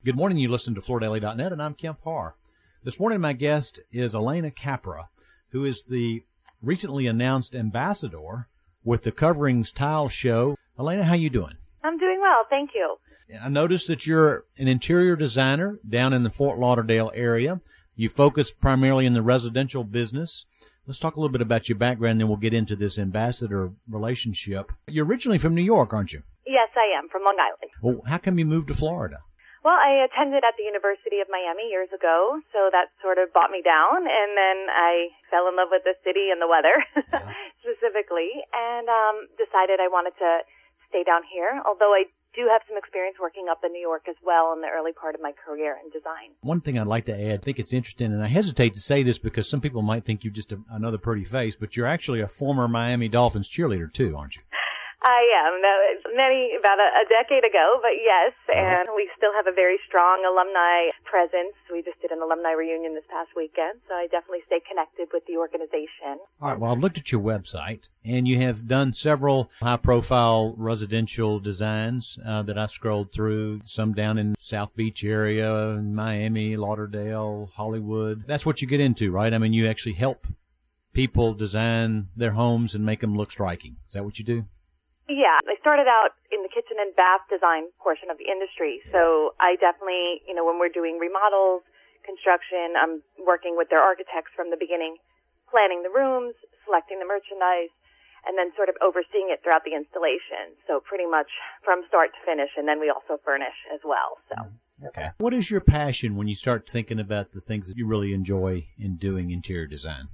Good morning. You listen to FloorDaily.net, and I'm Kemp Harr. This morning, my guest is Elena Capra, who is the recently announced ambassador with the Coverings Tile Show. Elena, how you doing? I'm doing well, thank you. I noticed that you're an interior designer down in the Fort Lauderdale area. You focus primarily in the residential business. Let's talk a little bit about your background, then we'll get into this ambassador relationship. You're originally from New York, aren't you? Yes, I am, from Long Island. Well, how come you moved to Florida? Well, I attended at the University of Miami years ago, so that sort of brought me down, and then I fell in love with the city and the weather, specifically, and decided I wanted to stay down here, although I do have some experience working up in New York as well in the early part of my career in design. One thing I'd like to add, I think it's interesting, and I hesitate to say this because some people might think you're just another pretty face, but you're actually a former Miami Dolphins cheerleader too, aren't you? I am. About a decade ago, but yes, and we still have a very strong alumni presence. We just did an alumni reunion this past weekend, so I definitely stay connected with the organization. All right, well, I've looked at your website, and you have done several high-profile residential designs that I scrolled through, some down in South Beach area, Miami, Lauderdale, Hollywood. That's what you get into, right? I mean, you actually help people design their homes and make them look striking. Is that what you do? Yeah, I started out in the kitchen and bath design portion of the industry. So I definitely, when we're doing remodels, construction, I'm working with their architects from the beginning, planning the rooms, selecting the merchandise, and then sort of overseeing it throughout the installation. So pretty much from start to finish, and then we also furnish as well. So. Okay. What is your passion when you start thinking about the things that you really enjoy in doing interior design?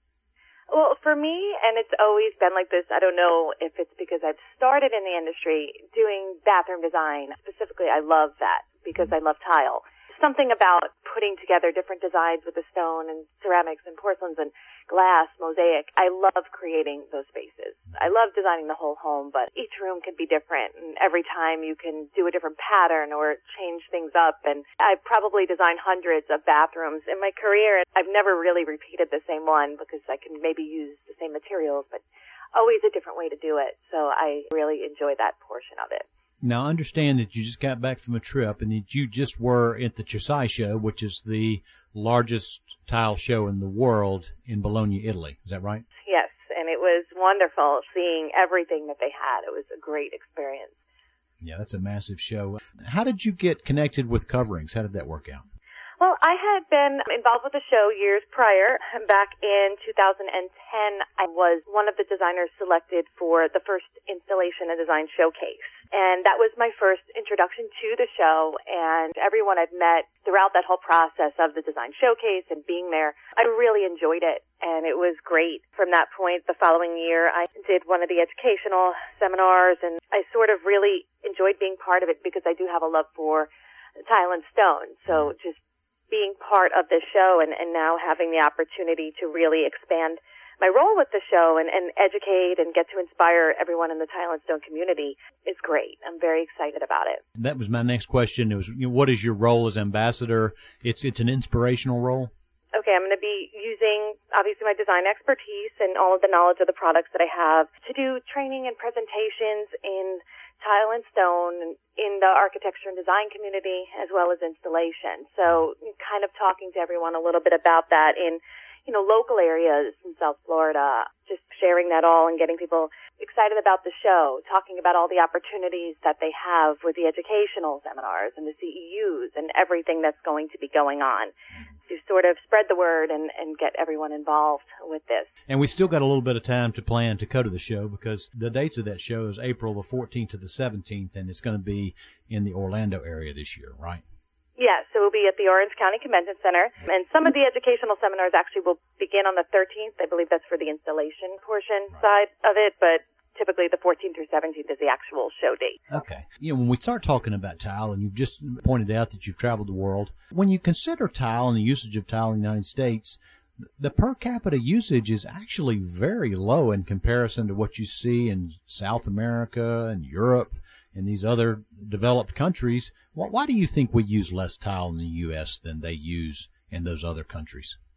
Well, for me, and it's always been like this, I don't know if it's because I've started in the industry doing bathroom design. Specifically, I love that because I love tile. Something about putting together different designs with the stone and ceramics and porcelains and glass, mosaic. I love creating those spaces. I love designing the whole home, but each room can be different, and every time you can do a different pattern or change things up. And I've probably designed hundreds of bathrooms in my career. I've never really repeated the same one because I can maybe use the same materials, but always a different way to do it. So I really enjoy that portion of it. Now, I understand that you just got back from a trip and that you just were at the Chiusai Show, which is the largest tile show in the world in Bologna, Italy. Is that right? Yes, and it was wonderful seeing everything that they had. It was a great experience. Yeah, that's a massive show. How did you get connected with Coverings? How did that work out? Well, I had been involved with the show years prior. Back in 2010, I was one of the designers selected for the first installation and design showcase. And that was my first introduction to the show, and everyone I've met throughout that whole process of the design showcase and being there, I really enjoyed it, and it was great. From that point, the following year, I did one of the educational seminars, and I sort of really enjoyed being part of it because I do have a love for tile and stone. So just being part of the show and now having the opportunity to really expand my role with the show and educate and get to inspire everyone in the tile and stone community is great. I'm very excited about it. That was my next question. It was, what is your role as ambassador? It's an inspirational role. Okay, I'm going to be using, obviously, my design expertise and all of the knowledge of the products that I have to do training and presentations in tile and stone in the architecture and design community as well as installation. So kind of talking to everyone a little bit about that in local areas in South Florida, just sharing that all and getting people excited about the show, talking about all the opportunities that they have with the educational seminars and the CEUs and everything that's going to be going on to sort of spread the word and get everyone involved with this. And we still got a little bit of time to plan to go to the show because the dates of that show is April the 14th to the 17th, and it's going to be in the Orlando area this year, right? Yes, so we'll be at the Orange County Convention Center, and some of the educational seminars actually will begin on the 13th. I believe that's for the installation portion side of it, but typically the 14th through 17th is the actual show date. Okay. When we start talking about tile, and you've just pointed out that you've traveled the world, when you consider tile and the usage of tile in the United States, the per capita usage is actually very low in comparison to what you see in South America and Europe and these other developed countries. Why do you think we use less tile in the U.S. than they use in those other countries?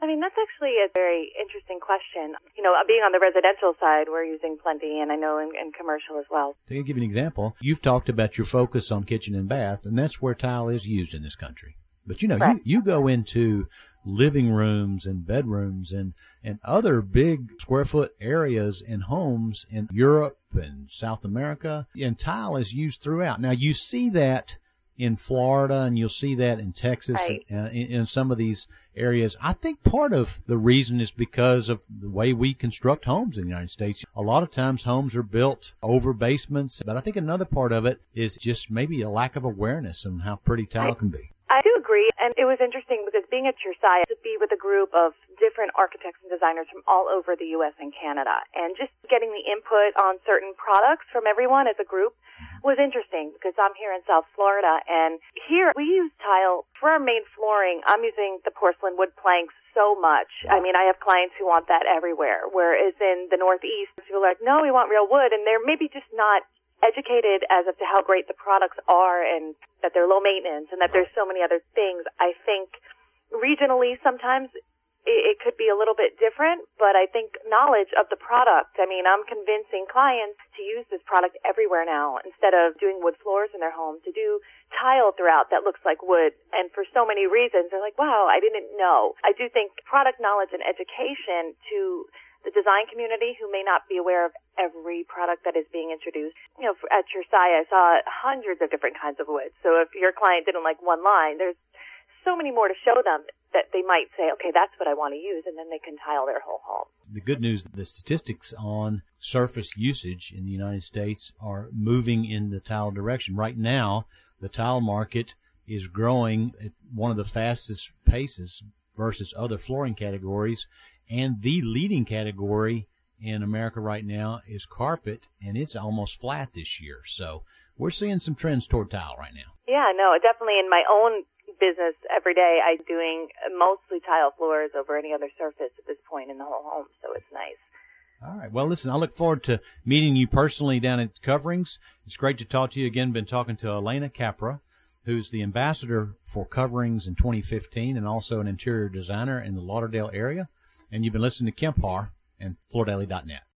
I mean, that's actually a very interesting question. You know, being on the residential side, we're using plenty, and I know in commercial as well. To give you an example, you've talked about your focus on kitchen and bath, and that's where tile is used in this country. But, you know, Right. you go into living rooms and bedrooms and other big square foot areas in homes in Europe and South America, and tile is used throughout. Now, you see that in Florida, and you'll see that in Texas, Right. in some of these areas. I think part of the reason is because of the way we construct homes in the United States. A lot of times homes are built over basements, but I think another part of it is just maybe a lack of awareness on how pretty tile can be. I do agree, and it was interesting because being at your site, to be with a group of different architects and designers from all over the U.S. and Canada, and just getting the input on certain products from everyone as a group was interesting because I'm here in South Florida, and here we use tile for our main flooring. I'm using the porcelain wood planks so much. I mean, I have clients who want that everywhere, whereas in the Northeast, people are like, no, we want real wood, and they're maybe just not educated as to how great the products are and that they're low maintenance and that there's so many other things. I think regionally sometimes it could be a little bit different, but I think knowledge of the product. I mean, I'm convincing clients to use this product everywhere now instead of doing wood floors in their home, to do tile throughout that looks like wood. And for so many reasons, they're like, wow, I didn't know. I do think product knowledge and education to the design community who may not be aware of every product that is being introduced. You know, at your site, I saw hundreds of different kinds of wood. So if your client didn't like one line, there's so many more to show them that they might say, okay, that's what I want to use, and then they can tile their whole home. The good news, the statistics on surface usage in the United States are moving in the tile direction. Right now, the tile market is growing at one of the fastest paces versus other flooring categories. And the leading category in America right now is carpet, and it's almost flat this year. So we're seeing some trends toward tile right now. Yeah, no, definitely in my own business every day, I'm doing mostly tile floors over any other surface at this point in the whole home, so it's nice. All right. Well, listen, I look forward to meeting you personally down at Coverings. It's great to talk to you again. Been talking to Elena Capra, who's the ambassador for Coverings in 2015 and also an interior designer in the Lauderdale area. And you've been listening to Kemp Harr and FloorDaily.net.